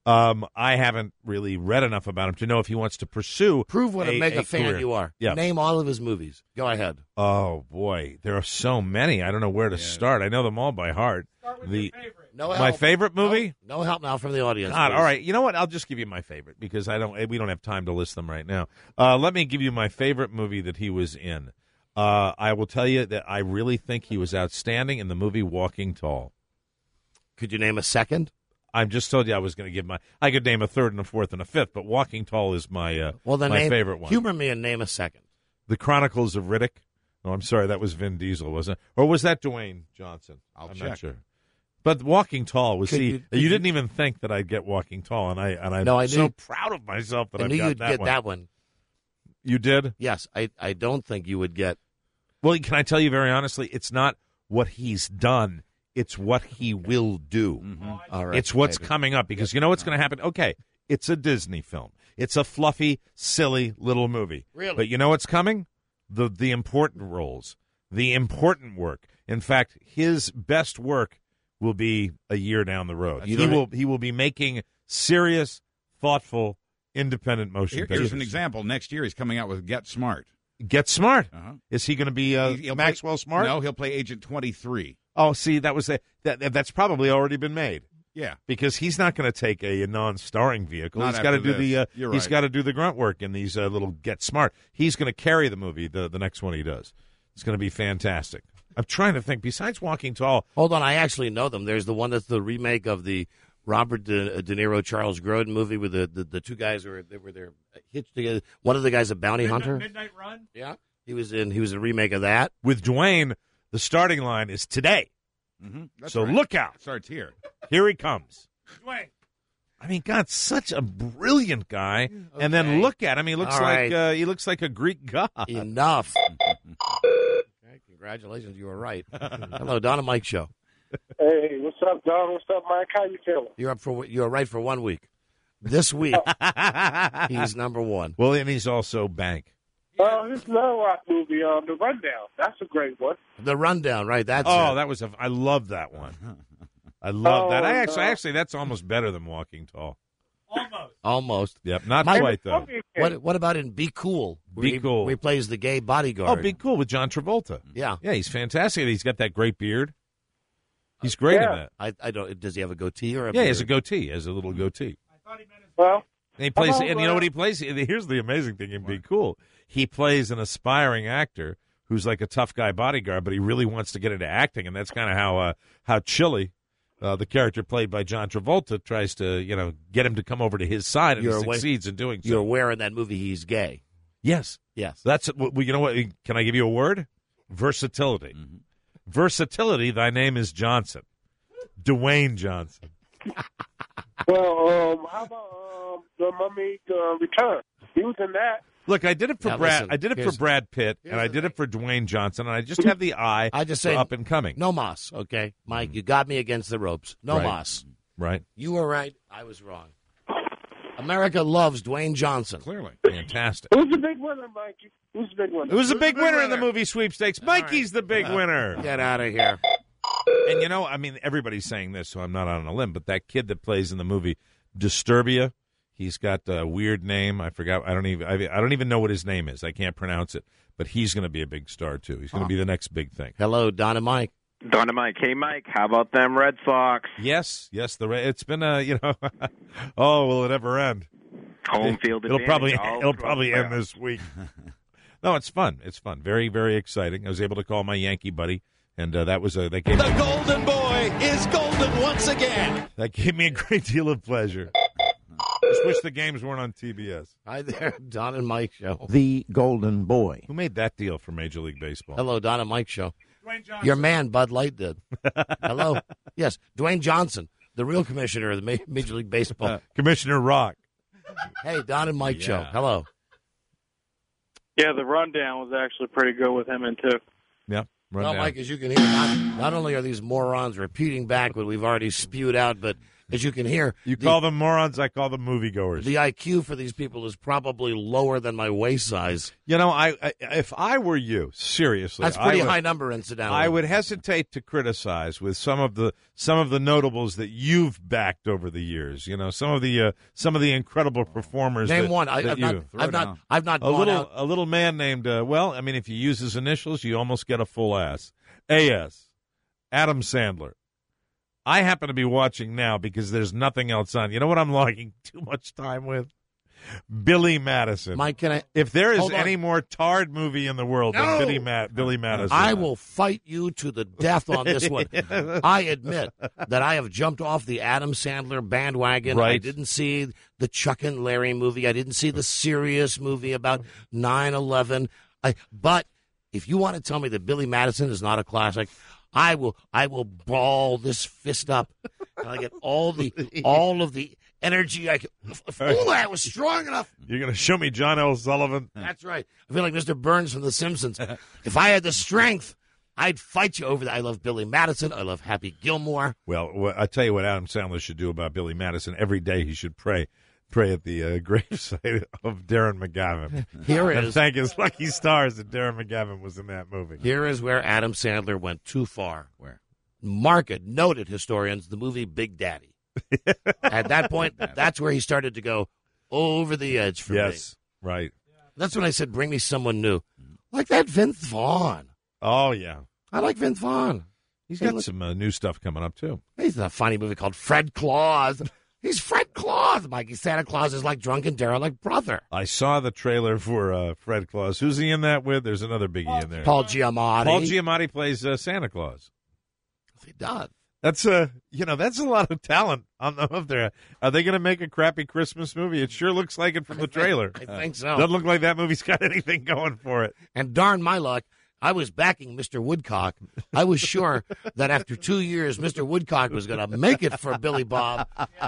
S4: I haven't really read enough about him to know if he wants to pursue.
S3: Prove what a mega fan
S4: career.
S3: you are.
S4: Yeah.
S3: Name all of his movies. Go ahead.
S4: Oh boy, there are so many. I don't know where to start. I know them all by heart.
S2: Start with your favorite.
S3: No help.
S4: My favorite movie?
S3: No help now from the audience.
S4: God,
S3: please.
S4: all right. You know what? I'll just give you my favorite because we don't have time to list them right now. Let me give you my favorite movie that he was in. I will tell you that I really think he was outstanding in the movie Walking Tall.
S3: Could you name a second?
S4: I just told you I was going to give I could name a third and a fourth and a fifth, but Walking Tall is my favorite one.
S3: Humor me and name a second.
S4: The Chronicles of Riddick. No, I'm sorry, that was Vin Diesel, wasn't it? Or was that Dwayne Johnson? I'm
S9: check.
S4: not sure. But Walking Tall was you didn't even think that I'd get Walking Tall, and I'm so proud of myself that I
S3: knew
S4: got
S3: you'd
S4: that
S3: get
S4: one.
S3: that one.
S4: You did?
S3: Yes, I don't think you would get.
S4: Well, can I tell you very honestly, it's not what he's done. It's what he will do.
S9: Mm-hmm.
S3: All right.
S4: It's what's coming up because you know what's going to happen? Okay, it's a Disney film. It's a fluffy, silly little movie.
S3: Really?
S4: But you know what's coming? The important roles, the important work. In fact, his best work will be a year down the road. He will be making serious, thoughtful, independent motion pictures.
S9: Here's an example. Next year he's coming out with Get Smart.
S4: Get Smart?
S9: Uh-huh.
S4: Is he going to be Maxwell Smart?
S9: No, he'll play Agent 23.
S4: Oh, see, that's probably already been made.
S9: Yeah,
S4: because he's not going to take a non-starring vehicle.
S9: Not
S4: he's got to do
S9: he's
S4: got to do the grunt work in these little Get Smart. He's going to carry the movie. The next one he does, it's going to be fantastic. I'm trying to think. Besides Walking Tall,
S3: hold on, I actually know them. There's the one that's the remake of the Robert De Niro Charles Grodin movie with the two guys who were hitched together. One of the guys a bounty hunter.
S2: Midnight Run.
S3: Yeah, he was a remake of that
S4: with Dwayne. The starting line is today.
S9: Mm-hmm.
S4: So look out.
S9: It starts here.
S4: Here he comes.
S2: Dwayne.
S4: I mean, God, such a brilliant guy. Okay. And then look at him. He looks he looks like a Greek god.
S3: Enough. Okay, congratulations, you were right. Hello, Don and Mike Show.
S22: Hey, what's up, Don? What's up, Mike? How you feeling?
S3: You're right for 1 week. This week, he's number one.
S4: Well, and he's also Bank.
S22: This another Rock movie, The Rundown. That's a great one.
S3: The Rundown, right? That's
S4: that was I love that one. I love that. Actually, that's almost better than Walking Tall.
S3: Almost.
S4: Yep, not
S22: Mike,
S4: quite though.
S3: What about in Be Cool?
S4: Cool.
S3: He plays the gay bodyguard.
S4: Oh, Be Cool with John Travolta.
S3: Yeah,
S4: he's fantastic. He's got that great beard. He's great in that.
S3: I don't. Does he have a goatee or?
S4: He has a goatee. He has a little goatee.
S22: Well,
S4: And he plays, and you know what he plays? Here's the amazing thing and be cool. He plays an aspiring actor who's like a tough guy bodyguard, but he really wants to get into acting, and that's kind of how Chili, the character played by John Travolta, tries to get him to come over to his side, and he succeeds in doing so.
S3: You're aware in that movie he's gay.
S4: Yes. That's you know what? Can I give you a word? Versatility. Mm-hmm. Versatility. Thy name is Johnson. Dwayne Johnson.
S22: Well, how about the Mummy Return? He was in that.
S4: Look, I did it for Brad. I did it for Brad Pitt, and I did it for Dwayne Johnson, and I just have the eye.
S3: I just say
S4: up and coming.
S3: No mas, okay, Mike. You got me against the ropes. No mas.
S4: Right.
S3: You were right. I was wrong. America loves Dwayne Johnson.
S4: Clearly, fantastic.
S22: Who's the big winner, Mikey? Who's the big winner?
S4: Who's the big winner in the movie sweepstakes? Mikey's the big winner.
S3: Get out of here.
S4: And everybody's saying this, so I'm not on a limb, but that kid that plays in the movie Disturbia, he's got a weird name. I forgot. I don't even know what his name is. I can't pronounce it. But he's going to be a big star too. He's going to be the next big thing.
S3: Hello, Don and Mike.
S11: Don and Mike. Hey, Mike. How about them Red Sox?
S4: Yes. It's been oh, will it ever end?
S11: Home field advantage.
S4: It'll probably end this week. No, it's fun. It's fun. Very, very exciting. I was able to call my Yankee buddy. And that was they gave
S13: the Golden Boy is golden once again.
S4: That gave me a great deal of pleasure. Just wish the games weren't on TBS.
S3: Hi there, Don and Mike Show.
S15: The Golden Boy.
S4: Who made that deal for Major League Baseball?
S3: Hello, Don and Mike Show. Your man, Bud Light, did. Hello. Yes, Dwayne Johnson, the real commissioner of the Major League Baseball.
S4: Commissioner Rock.
S3: Hey, Don and Mike Show. Hello.
S18: Yeah, the rundown was actually pretty good with him in too.
S4: Yeah.
S3: Well, Mike, as you can hear, not only are these morons repeating back what we've already spewed out, but as you can hear...
S4: You call them morons, I call them moviegoers.
S3: The IQ for these people is probably lower than my waist size.
S4: If I were you, seriously...
S3: That's a pretty high number, incidentally.
S4: I would hesitate to criticize with some of the notables that you've backed over the years. Some of the incredible performers.
S3: Name one. I've not gone out.
S4: A little man named, if you use his initials, you almost get a full ass. A.S. Adam Sandler. I happen to be watching now because there's nothing else on. You know what I'm logging too much time with? Billy Madison.
S3: Mike,
S4: if there is any more tarred movie in the world than Billy Madison.
S3: I will fight you to the death on this one. I admit that I have jumped off the Adam Sandler bandwagon.
S4: Right.
S3: I didn't see the Chuck and Larry movie. I didn't see the serious movie about 9/11. But if you want to tell me that Billy Madison is not a classic, I will ball this fist up, and I get all of the energy I can. If only I was strong enough.
S4: You're going to show me John L. Sullivan?
S3: That's right. I feel like Mr. Burns from The Simpsons. If I had the strength, I'd fight you over that. I love Billy Madison. I love Happy Gilmore.
S4: Well, I tell you what Adam Sandler should do about Billy Madison. Every day he should pray at the gravesite of Darren McGavin. And thank his lucky stars that Darren McGavin was in that movie.
S3: Here is where Adam Sandler went too far.
S9: Where?
S3: Noted historians, the movie Big Daddy. At that point, that's where he started to go over the edge for me.
S4: Yes, right.
S3: That's when I said, bring me someone new. Like that Vince Vaughn.
S4: Oh, yeah.
S3: I like Vince Vaughn.
S4: He's got some new stuff coming up, too.
S3: He's in a funny movie called Fred Claus. He's Fred Claus, Mikey. Santa Claus is like drunken derelict brother.
S4: I saw the trailer for Fred Claus. Who's he in that with? There's another biggie in there.
S3: Paul Giamatti.
S4: Paul Giamatti plays Santa Claus.
S3: He does.
S4: That's that's a lot of talent on them up there. Are they going to make a crappy Christmas movie? It sure looks like it from the trailer.
S3: I think so.
S4: Doesn't look like that movie's got anything going for it.
S3: And darn my luck, I was backing Mr. Woodcock. I was sure that after 2 years, Mr. Woodcock was going to make it for Billy Bob.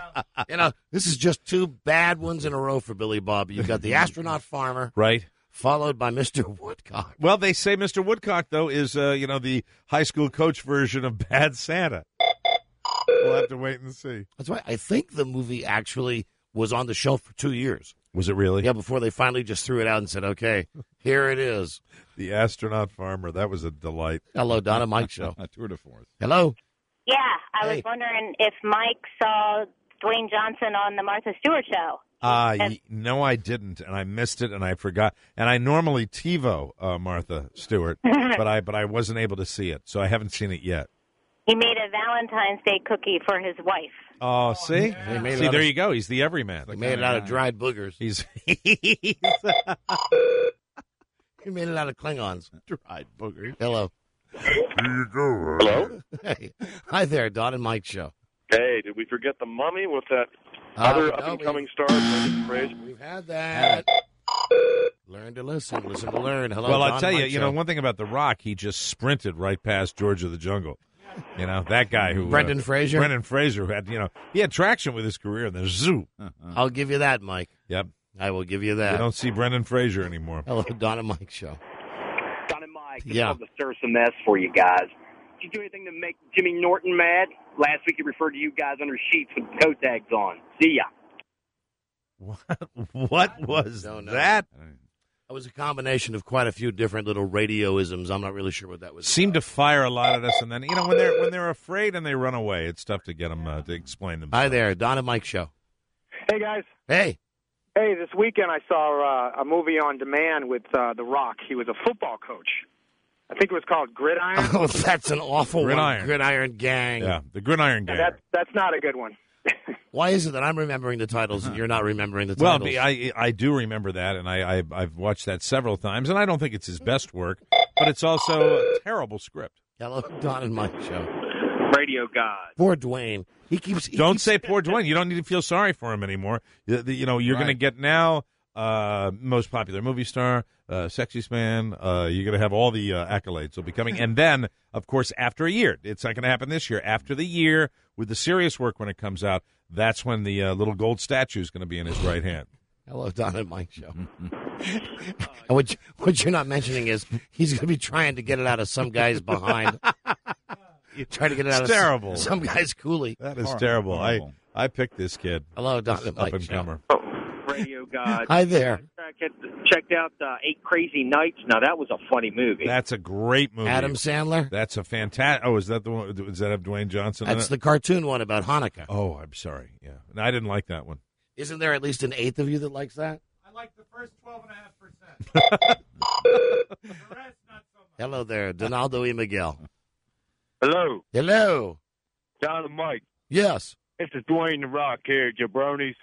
S3: This is just two bad ones in a row for Billy Bob. You've got the astronaut farmer.
S4: Right.
S3: Followed by Mr. Woodcock.
S4: Well, they say Mr. Woodcock, though, is, the high school coach version of Bad Santa. We'll have to wait and see.
S3: That's why I think the movie actually was on the shelf for 2 years.
S4: Was it really?
S3: Yeah, before they finally just threw it out and said, okay, here it is.
S4: The astronaut farmer. That was a delight.
S3: Hello, Donna Mike Show.
S9: A tour de force.
S3: Hello.
S24: Yeah, I was wondering if Mike saw Dwayne Johnson on the Martha Stewart show.
S4: No, I didn't, and I missed it, and I forgot. And I normally TiVo Martha Stewart, but I wasn't able to see it, so I haven't seen it yet.
S24: He made a Valentine's Day cookie for his wife.
S4: Oh, see?
S3: He made it
S4: See,
S3: out
S4: there
S3: of-
S4: you go. He's the everyman.
S3: He made it out of dried boogers.
S4: He's
S3: He made it out of Klingons.
S4: dried boogers.
S3: Hello.
S14: Here you go. Hello?
S3: Hey. Hi there, Don and Mike show.
S14: Hey, did we forget the Mummy with that
S3: No,
S14: other up-and-coming star, Brendan Fraser?
S3: We've had that. Learn to listen. Listen to learn. Hello,
S4: Well,
S3: Don
S4: I'll tell
S3: and
S4: you,
S3: Mike
S4: you know,
S3: show.
S4: one thing about The Rock, he just sprinted right past George of the Jungle. You know, that guy who...
S3: Brendan Fraser?
S4: Brendan Fraser, who had, you know, he had traction with his career, and then zoo.
S3: I'll give you that, Mike.
S4: Yep.
S3: I will give you that.
S4: You don't see Brendan Fraser anymore.
S3: Hello, Don and Mike show.
S15: Don and Mike,
S3: Yeah.
S15: love to stir some mess for you guys. Did you do anything to make Jimmy Norton mad? Last week he referred to you guys under sheets with toe tags on. See ya.
S4: What was
S3: Don't know.
S4: that?
S3: It was a combination of quite a few different little radioisms. I'm not really sure what that was.
S4: Seemed to fire a lot at us, and then, you know, when they're afraid and they run away, it's tough to get them to explain themselves.
S3: Hi there, Don and Mike show.
S16: Hey, guys.
S3: Hey.
S16: Hey, this weekend I saw a movie on demand with The Rock. He was a football coach. I think it was called Gridiron.
S3: Oh, that's an awful
S4: Gridiron.
S3: one. Gridiron Gang.
S4: Yeah, the Gridiron Gang.
S16: That's not a good one.
S3: Why is it that I'm remembering the titles and you're not remembering the
S4: Well,
S3: titles?
S4: I do remember that, and I've watched that several times, and I don't think it's his best work, but it's also a terrible script.
S3: Hello, Don and Mike show.
S15: Radio God.
S3: Poor Dwayne.
S4: Don't say poor Dwayne. You don't need to feel sorry for him anymore. You know, you're going to get now most popular movie star, sexiest man. You're going to have all the accolades will be coming. And then, of course, after a year, it's not going to happen this year. After the year, with the serious work when it comes out, that's when the little gold statue is going to be in his right hand.
S3: Hello, Don and Mike show. And what you're not mentioning is he's going to be trying to get it out of some guy's behind. Trying to get it out
S4: It's
S3: of
S4: terrible.
S3: some guy's coolie.
S4: That is terrible.
S9: Horrible.
S4: I picked this kid.
S3: Hello, Don and
S4: Up
S3: Mike
S4: and
S3: show.
S4: comer.
S15: Radio God.
S3: Hi there.
S15: Checked out 8 Crazy Nights. Now, that was a funny movie.
S4: That's a great movie.
S3: Adam Sandler.
S4: That's a fantastic. Oh, is that the one? Does that have Dwayne Johnson?
S3: That's
S4: in
S3: the
S4: it?
S3: cartoon one about Hanukkah.
S4: Oh, I'm sorry. Yeah, no, I didn't like that one.
S3: Isn't there at least an eighth of you that likes that?
S2: I like the first 12.5%. The rest, not so much.
S3: Hello there, Donaldo E. Miguel.
S17: Hello,
S3: Hello.
S17: Don and Mike.
S3: Yes.
S17: This is Dwayne The Rock here, jabronis.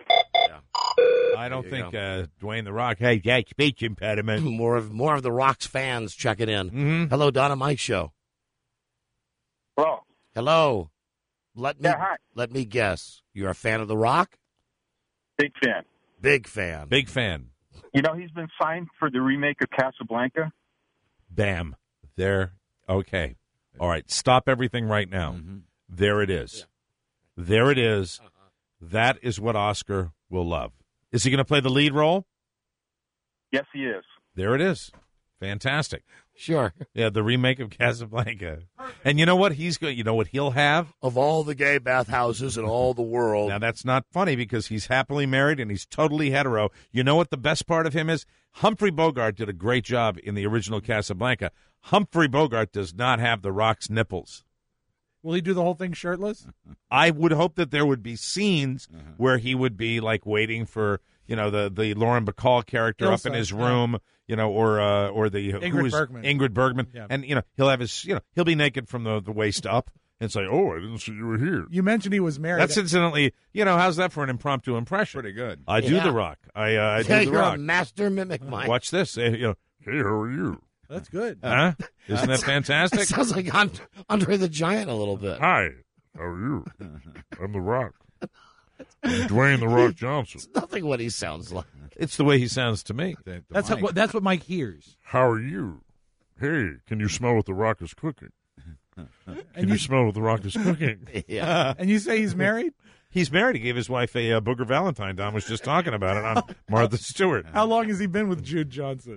S4: I don't
S3: There you
S4: think Dwayne the Rock. Hey, Jack, speech impediment.
S3: More of the Rock's fans checking in.
S4: Mm-hmm.
S3: Hello, Don and Mike show.
S17: Hello.
S3: Hello. Let
S17: hi.
S3: me guess. You're a fan of The Rock?
S17: Big fan.
S3: Big fan.
S4: Big fan.
S17: You know, he's been signed for the remake of Casablanca.
S4: Bam. There. Okay. All right. Stop everything right now.
S9: Mm-hmm.
S4: There it is. There it is. That is what Oscar will love. Is he going to play the lead role?
S17: Yes, he is.
S4: There it is. Fantastic.
S3: Sure.
S4: Yeah, the remake of Casablanca. And you know what he's going? You know what he'll have?
S3: Of all the gay bathhouses in all the world.
S4: Now that's not funny because he's happily married and he's totally hetero. You know what the best part of him is? Humphrey Bogart did a great job in the original Casablanca. Humphrey Bogart does not have The Rock's nipples.
S1: Will he do the whole thing shirtless?
S4: I would hope that there would be scenes where he would be like waiting for, you know, the Lauren Bacall character up in his room, you know, or the Ingrid Bergman,
S1: Yeah.
S4: and you know he'll have his, you know, he'll be naked from the waist up and say, "Oh, I didn't see you were here."
S1: You mentioned he was married.
S4: That's incidentally, you know, how's that for an impromptu impression?
S9: Pretty good.
S4: I do
S3: Yeah.
S4: The Rock. I do
S3: Yeah,
S4: The
S3: you're
S4: Rock.
S3: a master mimic, Mike.
S4: Watch this. You know, hey, how are you?
S1: That's good.
S4: Huh? Isn't that
S3: It
S4: fantastic?
S3: sounds like Andre the Giant a little bit.
S4: Hi, how are you? I'm The Rock. I'm Dwayne The Rock Johnson.
S3: It's nothing what he sounds like.
S4: It's the way he sounds to me.
S1: That's what Mike hears.
S4: How are you? Hey, can you smell what The Rock is cooking? Can you smell what The Rock is cooking?
S3: Yeah.
S1: And you say he's married?
S4: He's married. He gave his wife a Booger Valentine. Don was just talking about it on Martha Stewart.
S1: How long has he been with Jude Johnson?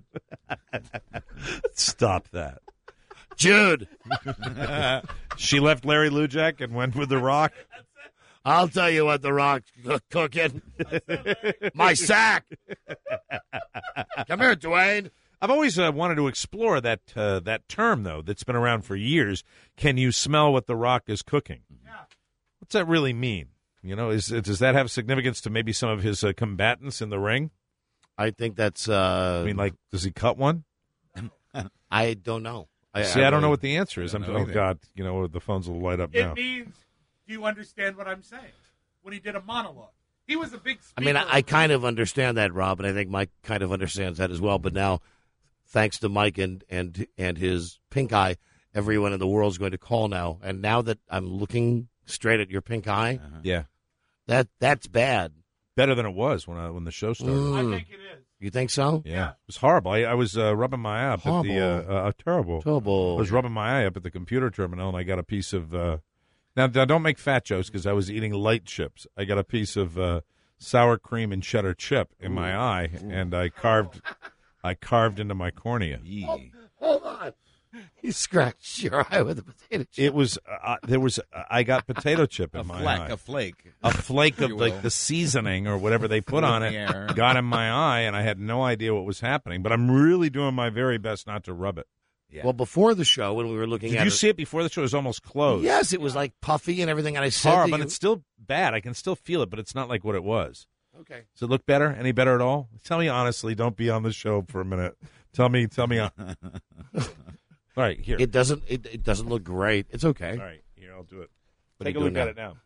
S4: Stop that.
S3: Jude.
S4: She left Larry Lujak and went with The Rock.
S3: I'll tell you what The Rock's cooking. My sack. Come here, Dwayne.
S4: I've always wanted to explore that term, though, that's been around for years. Can you smell what The Rock is cooking? What's that really mean? You know, does that have significance to maybe some of his combatants in the ring?
S3: I think that's.
S4: I mean, like, does he cut one?
S3: I don't know.
S4: I don't know what the answer is. Oh, God, you know, the phones will light up now.
S2: It means Do you understand what I'm saying? When he did a monologue. He was a big
S3: I
S2: speaker.
S3: mean, I kind of understand that, Rob, and I think Mike kind of understands that as well. But now, thanks to Mike and his pink eye, everyone in the world is going to call now. And now that I'm looking straight at your pink eye,
S4: Yeah.
S3: that's bad.
S4: Better than it was when the show started.
S2: I think it is.
S3: You think so?
S4: Yeah. It was horrible. I was rubbing my eye up at the terrible.
S3: Terrible.
S4: I was rubbing my eye up at the computer terminal, and I got a piece of now don't make fat jokes because I was eating light chips. I got a piece of sour cream and cheddar chip in my eye, and I carved into my cornea.
S3: Hold on. You scratched your eye with a potato chip.
S4: It was I got potato chip in my eye.
S9: A flake.
S4: A flake of like the seasoning or whatever they put on it got in my eye, and I had no idea what was happening. But I'm really doing my very best not to rub it.
S9: Yeah.
S3: Well, before the show, when we were looking
S4: Did
S3: at
S4: you
S3: it,
S4: see it before the show? It was almost closed.
S3: Yes, it was like puffy and everything. And I said,
S4: horrible, but it's still bad. I can still feel it, but it's not like what it was.
S3: Okay.
S4: Does it look better? Any better at all? Tell me honestly. Don't be on the show for a minute. Tell me. All right, here.
S3: It doesn't look great. It's okay.
S4: All right, here, I'll do it.
S3: What
S4: Take
S3: are
S4: a
S3: you
S4: look
S3: doing
S4: at it now.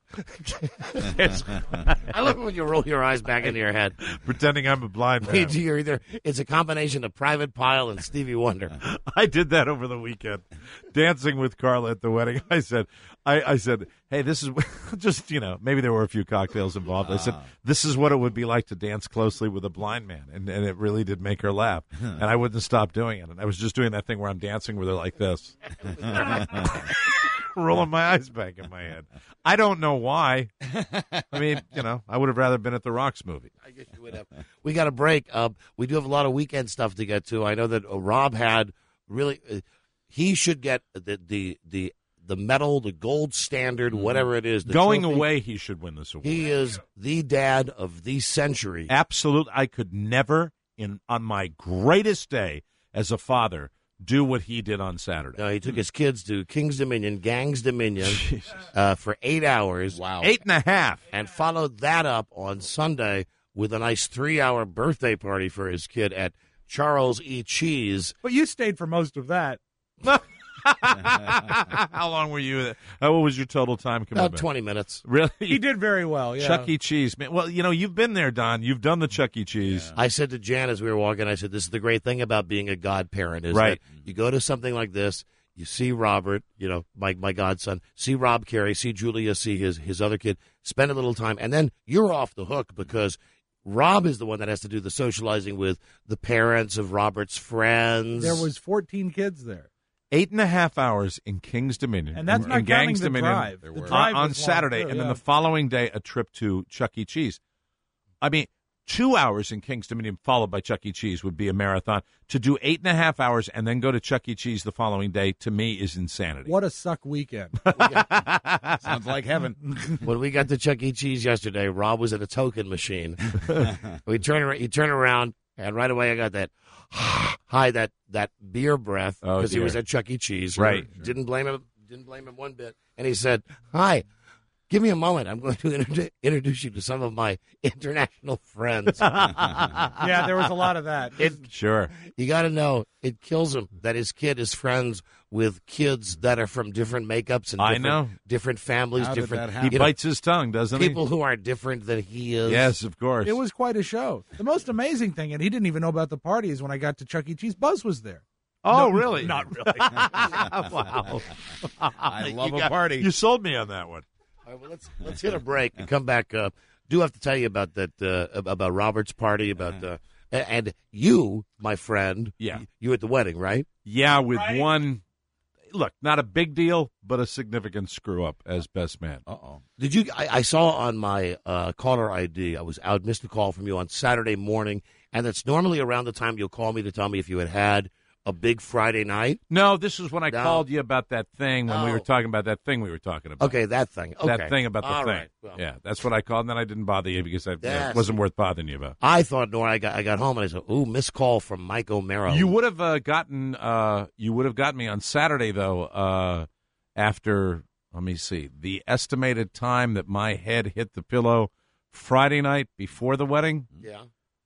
S3: I love it when you roll your eyes back into your head.
S4: Pretending I'm a blind man.
S3: It's a combination of Private Pile and Stevie Wonder.
S4: I did that over the weekend, dancing with Carla at the wedding. I said, hey, this is just, maybe there were a few cocktails involved. I said, this is what it would be like to dance closely with a blind man. And it really did make her laugh. And I wouldn't stop doing it. And I was just doing that thing where I'm dancing with her like this. Rolling my eyes back in my head. I don't know why. I mean, I would have rather been at the Rocks movie.
S3: I guess you would have. We got a break. We do have a lot of weekend stuff to get to. I know that Rob had really. He should get the medal, the gold standard, whatever it is.
S4: Going
S3: trophy.
S4: away, he should win this award.
S3: He is the dad of the century.
S4: Absolutely. I could never, on my greatest day as a father, do what he did on Saturday.
S3: No, he took his kids to King's Dominion, Gang's Dominion, for 8 hours.
S9: Wow.
S4: 8.5.
S3: And followed that up on Sunday with a nice 3-hour birthday party for his kid at Charles E. Cheese.
S1: But you stayed for most of that.
S4: How long were you? What was your total time commitment?
S3: About 20 minutes.
S4: Really?
S1: He did very well, yeah.
S4: Chuck E. Cheese. Man. Well, you've been there, Don. You've done the Chuck E. Cheese.
S3: Yeah. I said to Jan as we were walking, I said, this is the great thing about being a godparent is
S4: right.
S3: that you go to something like this, you see Robert, my godson, see Rob Carey, see Julia, see his other kid, spend a little time, and then you're off the hook because Rob is the one that has to do the socializing with the parents of Robert's friends.
S1: There was 14 kids there.
S4: 8.5 hours in King's Dominion.
S1: And that's not counting the drive. The drive
S4: on
S1: was
S4: Saturday,
S1: long, too,
S4: and then the following day, a trip to Chuck E. Cheese. I mean, 2 hours in King's Dominion followed by Chuck E. Cheese would be a marathon. To do 8.5 hours and then go to Chuck E. Cheese the following day, to me, is insanity.
S1: What a suck weekend.
S9: Sounds like heaven.
S3: When we got to Chuck E. Cheese yesterday, Rob was at a token machine. You turn around, and right away I got that that beer breath because he was at Chuck E. Cheese.
S4: Right.
S3: Didn't blame him one bit. And he said, "Hi, give me a moment. I'm going to introduce you to some of my international friends."
S1: Yeah, there was a lot of that.
S4: Sure.
S3: You got to know, it kills him that his kid is friends with kids that are from different makeups and different families.
S9: How
S3: different.
S9: did that happen?
S4: He bites his tongue, doesn't he?
S3: People who are different than he is.
S4: Yes, of course.
S1: It was quite a show. The most amazing thing, and he didn't even know about the party, is when I got to Chuck E. Cheese, Buzz was there.
S4: Oh, really?
S1: Not really.
S4: Wow.
S9: I love a party.
S4: You sold me on that one.
S3: All right, well, let's hit a break and come back. Do have to tell you about that about Robert's party and you, my friend.
S4: Yeah,
S3: you at the wedding, right?
S4: Yeah, with one. Look, not a big deal, but a significant screw up as best man.
S3: Did you? I saw on my caller ID. I missed a call from you on Saturday morning, and that's normally around the time you'll call me to tell me if you had a big Friday night.
S4: No, this is when I called you about that thing when we were talking about that thing we were talking about.
S3: Okay, that thing. Okay.
S4: That thing about the
S3: All
S4: thing.
S3: right. Well,
S4: yeah, that's what I called, and then I didn't bother you because it wasn't worth bothering you about.
S3: I thought, Nora, I got home and I said, "Ooh, missed call from Mike O'Mara."
S4: You would have gotten me on Saturday though. After, let me see, the estimated time that my head hit the pillow Friday night before the wedding.
S3: Yeah.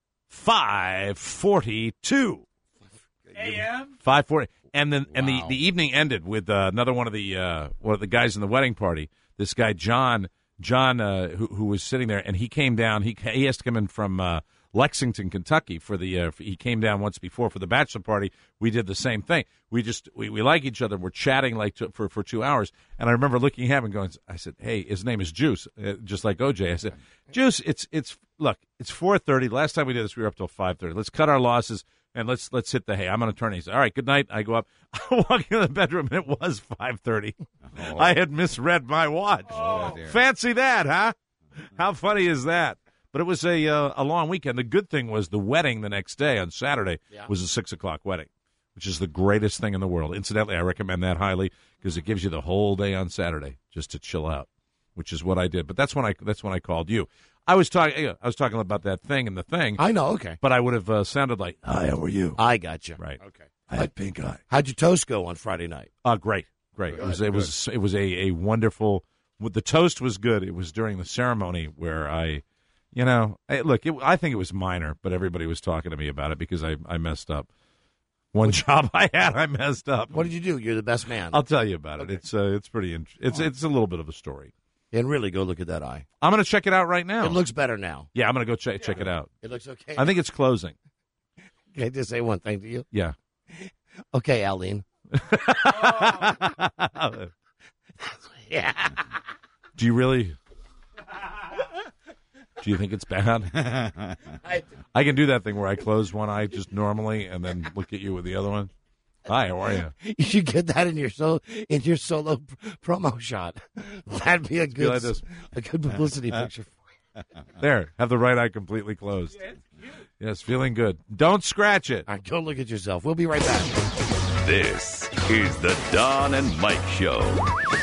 S4: 5:42
S2: a.m.
S4: 5:40, and then the evening ended with another one of the guys in the wedding party this guy John, who was sitting there, and he came down. He has to come in from Lexington, Kentucky for the. He came down once before for the bachelor party. We did the same thing. We like each other. We're chatting for 2 hours, and I remember looking at him and going. I said, "Hey, his name is Juice, just like OJ." I said, "Juice, it's 4:30. Last time we did this, we were up till 5:30. Let's cut our losses." And let's hit the hay. I'm going to turn it. He said, all right, good night. I go up. I walk into the bedroom, and it was 5:30. Oh. I had misread my watch. Oh. Fancy that, huh? How funny is that? But it was a long weekend. The good thing was the wedding the next day on Saturday was a 6 o'clock wedding, which is the greatest thing in the world. Incidentally, I recommend that highly because it gives you the whole day on Saturday just to chill out, which is what I did. But that's when I called you. I was talking about that thing and the thing.
S3: I know, okay.
S4: But I would have sounded like, hi, how are you?
S3: I got you.
S4: Right.
S3: Okay.
S4: I had pink eye.
S3: How'd your toast go on Friday night?
S4: Great. It was a wonderful. The toast was good. It was during the ceremony where I think it was minor, but everybody was talking to me about it because I messed up. One job I had, I messed up.
S3: What did you do? You're the best man.
S4: I'll tell you about it. It's pretty. It's a little bit of a story.
S3: And really, go look at that eye.
S4: I'm going to check it out right now.
S3: It looks better now.
S4: Yeah, I'm going to go check it out.
S3: It looks okay.
S4: I think it's closing.
S3: Can I just say one thing to you?
S4: Yeah.
S3: Okay, Aline. Yeah.
S4: Do you really? Do you think it's bad? I can do that thing where I close one eye just normally and then look at you with the other one. Hi, how are you?
S3: You should get that in your solo promo shot. That'd be a good publicity picture for you.
S4: There, have the right eye completely closed. Yeah, it's cute. Yes, feeling good. Don't scratch it.
S3: All right, go look at yourself. We'll be right back.
S5: This is the Don and Mike Show.